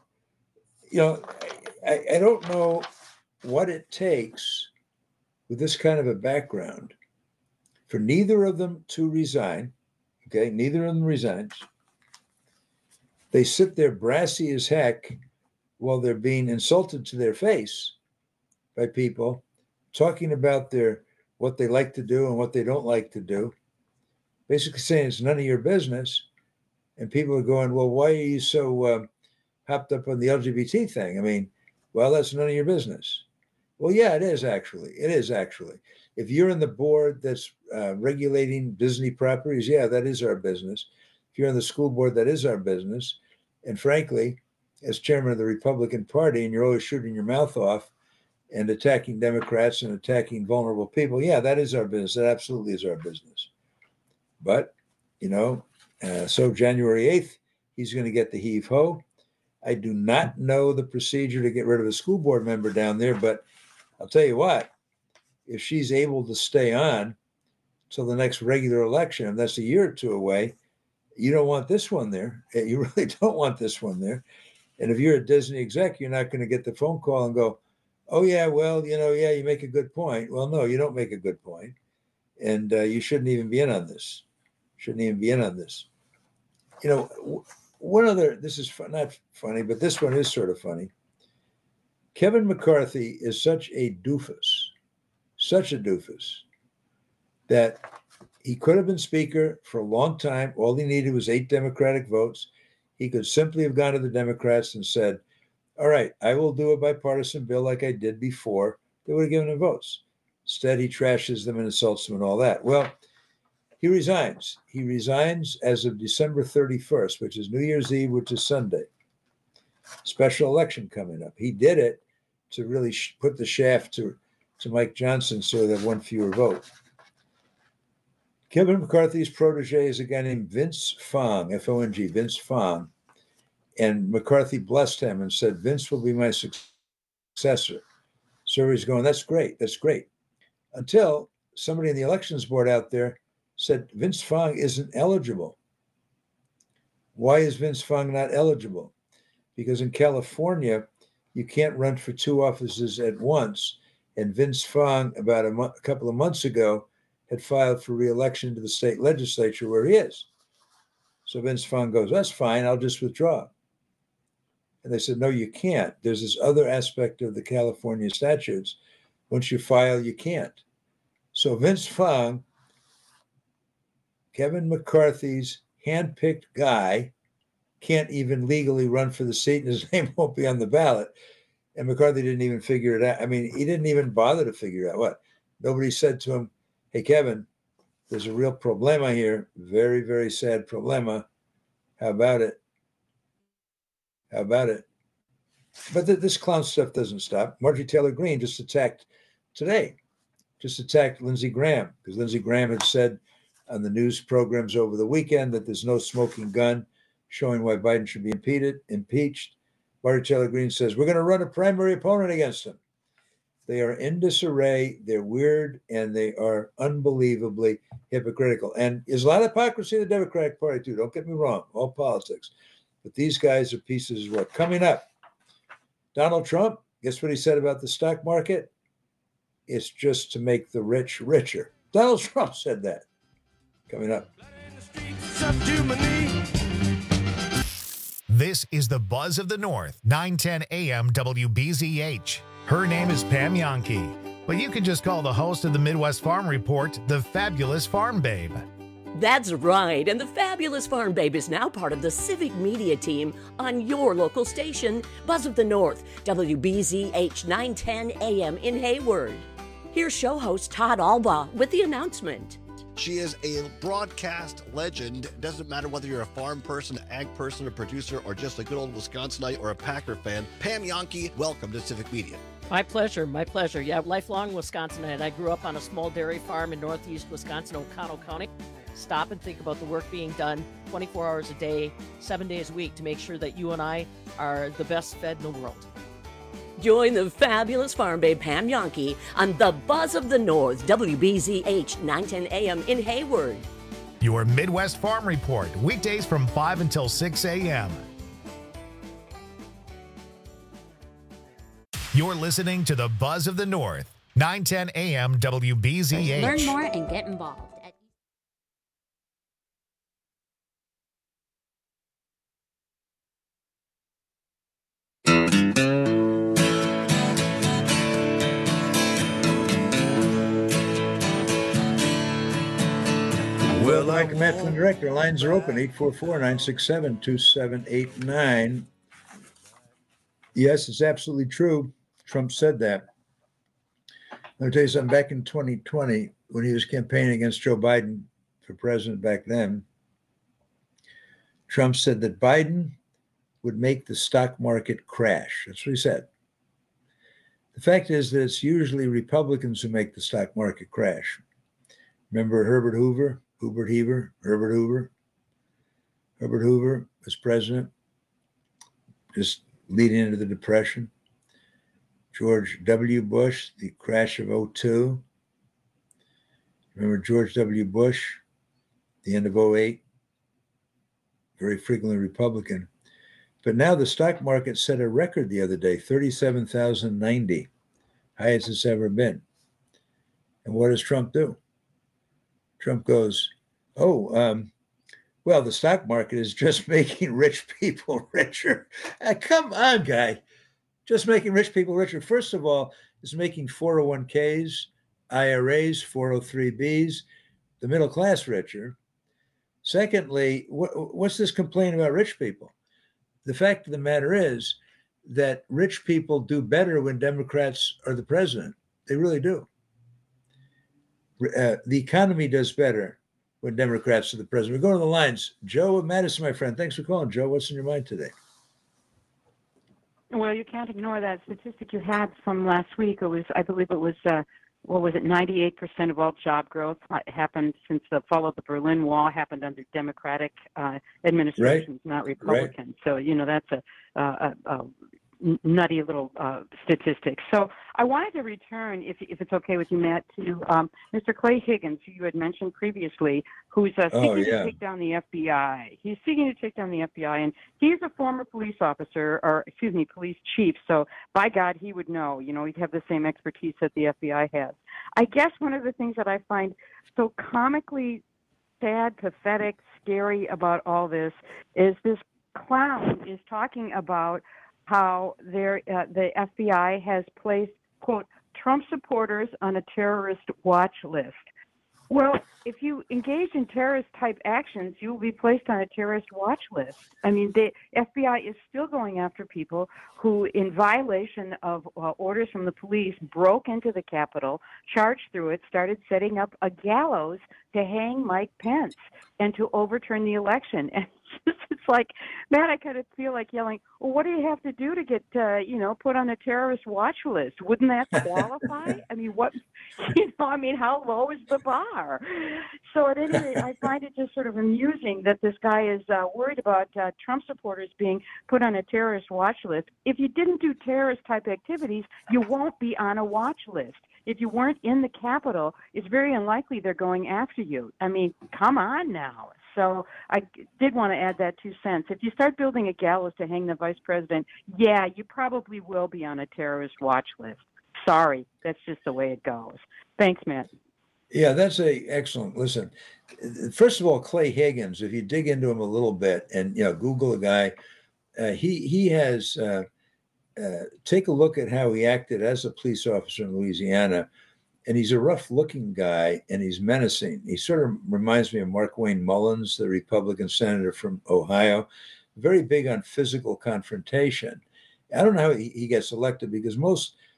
don't know what it takes with this kind of a background for neither of them to resign. Okay, neither of them resigns. They sit there brassy as heck while they're being insulted to their face by people talking about what they like to do and what they don't like to do, basically saying it's none of your business. And people are going, well, why are you so hopped up on the LGBT thing? I mean, well, that's none of your business. Well, yeah, it is actually. It is actually. If you're in the board that's regulating Disney properties, yeah, that is our business. If you're on the school board, that is our business. And frankly, as chairman of the Republican Party, and you're always shooting your mouth off and attacking Democrats and attacking vulnerable people, yeah, that is our business. That absolutely is our business. But, so January 8th, he's going to get the heave-ho. I do not know the procedure to get rid of a school board member down there, but I'll tell you what, if she's able to stay on till the next regular election, and that's a year or two away, you don't want this one there. You really don't want this one there. And if you're a Disney exec, you're not going to get the phone call and go, oh, yeah, well, yeah, you make a good point. Well, no, you don't make a good point. And you shouldn't even be in on this. One other, this is not funny, but this one is sort of funny. Kevin McCarthy is such a doofus, that he could have been speaker for a long time. All he needed was 8 Democratic votes. He could simply have gone to the Democrats and said, all right, I will do a bipartisan bill like I did before. They would have given him votes. Instead, he trashes them and insults them and all that. Well, he resigns. He resigns as of December 31st, which is New Year's Eve, which is Sunday. Special election coming up. He did it to really put the shaft to Mike Johnson so that one fewer vote. Kevin McCarthy's protege is a guy named Vince Fong, F-O-N-G, Vince Fong. And McCarthy blessed him and said, Vince will be my successor. So he's going, that's great. Until somebody in the elections board out there said, Vince Fong isn't eligible. Why is Vince Fong not eligible? Because in California, you can't run for 2 offices at once. And Vince Fong, about a couple of months ago, had filed for re-election to the state legislature where he is. So Vince Fong goes, that's fine, I'll just withdraw. And they said, no, you can't. There's this other aspect of the California statutes. Once you file, you can't. So Vince Fong, Kevin McCarthy's handpicked guy, can't even legally run for the seat, and his name won't be on the ballot. And McCarthy didn't even figure it out. I mean, he didn't even bother to figure out what. Nobody said to him, hey, Kevin, there's a real problema here. Very, very sad problema. How about it? But this clown stuff doesn't stop. Marjorie Taylor Greene just attacked Lindsey Graham, because Lindsey Graham had said on the news programs over the weekend that there's no smoking gun, showing why Biden should be impeached. Marjorie Taylor Greene says, we're going to run a primary opponent against him. They are in disarray, they're weird, and they are unbelievably hypocritical. And there's a lot of hypocrisy in the Democratic Party, too. Don't get me wrong, all politics. But these guys are pieces of work. Coming up, Donald Trump, guess what he said about the stock market? It's just to make the rich richer. Donald Trump said that. Coming up. This is the Buzz of the North, 910 AM WBZH. Her name is Pam Yonke, but you can just call the host of the Midwest Farm Report the Fabulous Farm Babe. That's right, and the Fabulous Farm Babe is now part of the Civic Media team on your local station, Buzz of the North, WBZH 910 AM in Hayward. Here's show host Todd Alba with the announcement. She is a broadcast legend. It doesn't matter whether you're a farm person, ag person, a producer, or just a good old Wisconsinite or a Packer fan. Pam Jahnke, welcome to Civic Media. My pleasure, my pleasure. Yeah, lifelong Wisconsinite. I grew up on a small dairy farm in northeast Wisconsin, O'Connell County. Stop and think about the work being done 24 hours a day, 7 days a week to make sure that you and I are the best fed in the world. Join the fabulous farm babe Pam Jahnke on The Buzz of the North, WBZH 910 AM in Hayward. Your Midwest Farm Report, weekdays from 5 until 6 a.m. You're listening to The Buzz of the North, 910 AM WBZH. Learn more and get involved. Well, Mike Matlin, Director. Lines are open, 844-967-2789. Yes, it's absolutely true. Trump said that. I'll tell you something. Back in 2020, when he was campaigning against Joe Biden for president back then, Trump said that Biden would make the stock market crash. That's what he said. The fact is that it's usually Republicans who make the stock market crash. Remember Herbert Hoover was president, just leading into the Depression. George W. Bush, the crash of 2002. Remember George W. Bush, the end of 2008, very frequently Republican. But now the stock market set a record the other day, 37,090, highest it's ever been. And what does Trump do? Trump goes, well, the stock market is just making rich people richer. Come on, guy. Just making rich people richer. First of all, it's making 401ks, IRAs, 403bs, the middle class richer. Secondly, what's this complaint about rich people? The fact of the matter is that rich people do better when Democrats are the president. They really do. The economy does better when Democrats are the president. We're going to the lines. Joe of Madison, my friend. Thanks for calling, Joe. What's in your mind today? Well, you can't ignore that statistic you had from last week. It was, I believe it was, 98% of all job growth happened since the fall of the Berlin Wall happened under Democratic administrations, Right. not Republican. Right. So, that's a nutty little statistic. So I wanted to return, if it's okay with you, Matt, to Mr. Clay Higgins, who you had mentioned previously, who's seeking to take down the FBI. He's seeking to take down the FBI, and he's a former police officer, police chief. So by God, he would know. He'd have the same expertise that the FBI has. I guess one of the things that I find so comically sad, pathetic, scary about all this is this clown is talking about how the FBI has placed, quote, Trump supporters on a terrorist watch list. Well, if you engage in terrorist-type actions, you will be placed on a terrorist watch list. I mean, the FBI is still going after people who, in violation of orders from the police, broke into the Capitol, charged through it, started setting up a gallows to hang Mike Pence and to overturn the election. And it's like, man, I kind of feel like yelling, well, what do you have to do to get, put on a terrorist watch list? Wouldn't that qualify? I mean, how low is the bar? So at any rate, I find it just sort of amusing that this guy is worried about Trump supporters being put on a terrorist watch list. If you didn't do terrorist-type activities, you won't be on a watch list. If you weren't in the Capitol, it's very unlikely they're going after you. I mean, come on now. So I did want to add that 2 cents. If you start building a gallows to hang the vice president, yeah, you probably will be on a terrorist watch list. Sorry, that's just the way it goes. Thanks, Matt. Yeah, that's excellent. Listen, first of all, Clay Higgins, if you dig into him a little bit and Google a guy, he has take a look at how he acted as a police officer in Louisiana. And he's a rough-looking guy, and he's menacing. He sort of reminds me of Markwayne Mullins, the Republican senator from Ohio, very big on physical confrontation. I don't know how he gets elected because most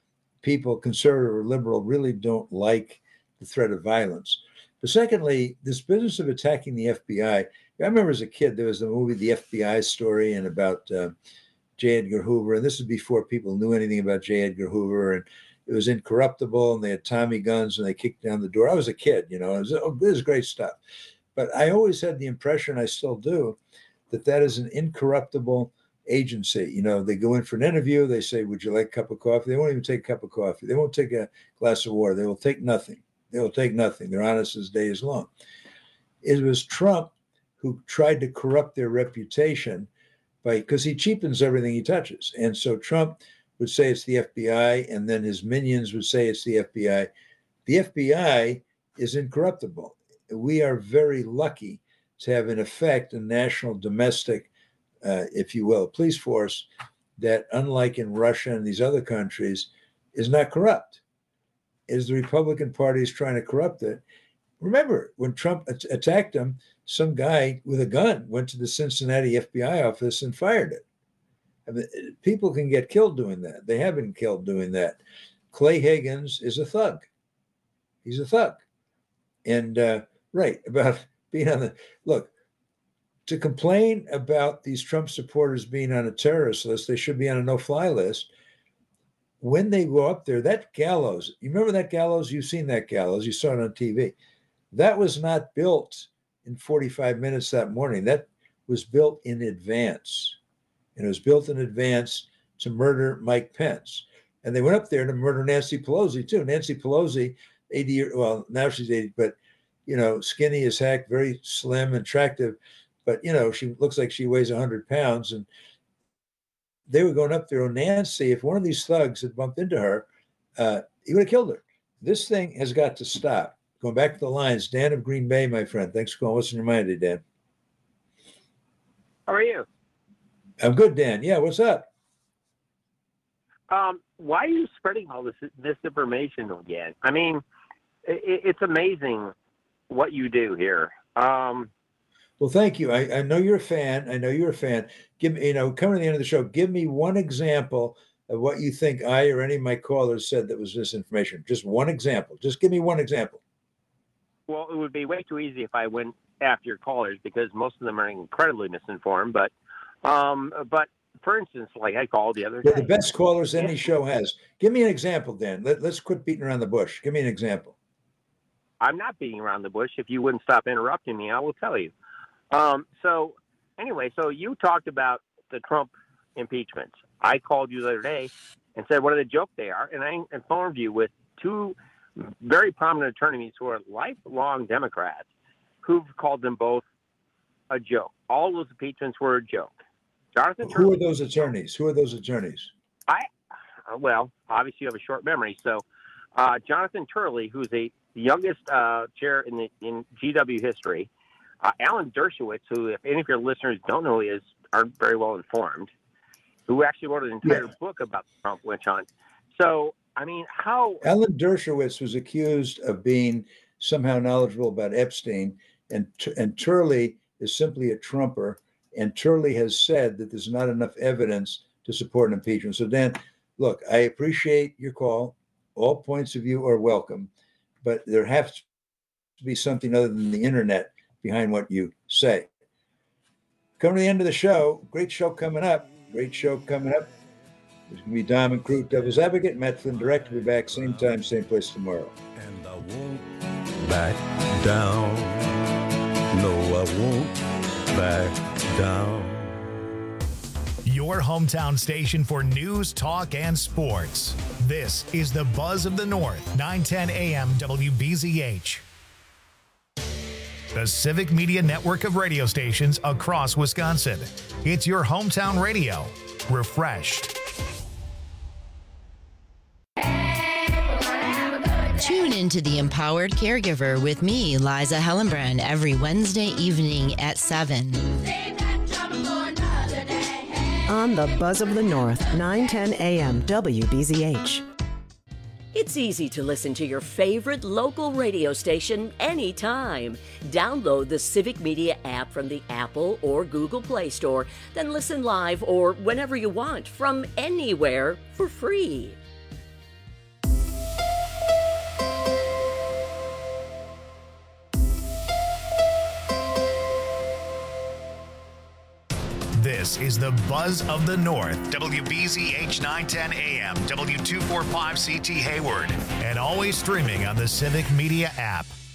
people, conservative or liberal, really don't like the threat of violence. But secondly, this business of attacking the FBI. I remember as a kid, there was the movie The FBI Story and about J. Edgar Hoover. And this is before people knew anything about J. Edgar Hoover. And it was incorruptible, and they had Tommy guns, and they kicked down the door. I was a kid, it was great stuff. But I always had the impression, I still do, that is an incorruptible agency. They go in for an interview, they say, would you like a cup of coffee? They won't even take a cup of coffee. They won't take a glass of water. They will take nothing. They will take nothing. They're honest as day is long. It was Trump who tried to corrupt their reputation because he cheapens everything he touches. And so Trump would say it's the FBI, and then his minions would say it's the FBI. The FBI is incorruptible. We are very lucky to have, in effect, a national domestic, if you will, police force that, unlike in Russia and these other countries, is not corrupt. Is the Republican Party is trying to corrupt it. Remember, when Trump attacked him, some guy with a gun went to the Cincinnati FBI office and fired it. I mean, people can get killed doing that. They have been killed doing that. Clay Higgins is a thug. He's a thug. And right, about being on the, look, to complain about these Trump supporters being on a terrorist list, they should be on a no-fly list. When they go up there, that gallows, you remember that gallows? You've seen that gallows. You saw it on TV. That was not built in 45 minutes that morning. That was built in advance. And it was built in advance to murder Mike Pence. And they went up there to murder Nancy Pelosi, too. Nancy Pelosi, 80 years, well, now she's 80, but, skinny as heck, very slim and attractive. But, she looks like she weighs 100 pounds. And they were going up there. Oh, Nancy, if one of these thugs had bumped into her, he would have killed her. This thing has got to stop. Going back to the lines, Dan of Green Bay, my friend. Thanks for calling. What's in your mind today, Dan? How are you? I'm good, Dan. Yeah, what's up? Why are you spreading all this misinformation again? I mean, it's amazing what you do here. Well, thank you. I know you're a fan. Give me, coming to the end of the show, give me one example of what you think I or any of my callers said that was misinformation. Just one example. Just give me one example. Well, it would be way too easy if I went after your callers because most of them are incredibly misinformed. But for instance, like I called the other day. The best callers any show has. Give me an example, Dan. Let's quit beating around the bush. Give me an example. I'm not beating around the bush. If you wouldn't stop interrupting me, I will tell you. So you talked about the Trump impeachments. I called you the other day and said what a joke they are, and I informed you with two very prominent attorneys who are lifelong Democrats who've called them both a joke. All those impeachments were a joke. Jonathan Turley. Who are those attorneys? Well, obviously you have a short memory. So Jonathan Turley, who's the youngest chair in GW history, Alan Dershowitz, who, if any of your listeners don't know who he is, aren't very well informed, who actually wrote an entire book about the Trump witch hunt. So, I mean, how... Alan Dershowitz was accused of being somehow knowledgeable about Epstein, and Turley is simply a Trumper, and Turley has said that there's not enough evidence to support an impeachment. So, Dan, look, I appreciate your call. All points of view are welcome, but there has to be something other than the internet behind what you say. Coming to the end of the show. Great show coming up. There's going to be Diamond Crew, Devil's Advocate, Matt Flynn Direct. We'll be back same time, same place tomorrow. And I won't back down. No, I won't back down. Your hometown station for news, talk, and sports. This is the Buzz of the North, 910 AM WBZH. The Civic Media network of radio stations across Wisconsin. It's your hometown radio. Refreshed. Tune into The Empowered Caregiver with me, Liza Hellenbrand, every Wednesday evening at 7. On the Buzz of the North, 910 AM WBZH. It's easy to listen to your favorite local radio station anytime. Download the Civic Media app from the Apple or Google Play Store, then listen live or whenever you want from anywhere for free. This is the Buzz of the North, WBZH 910 AM, W245CT Hayward, and always streaming on the Civic Media app.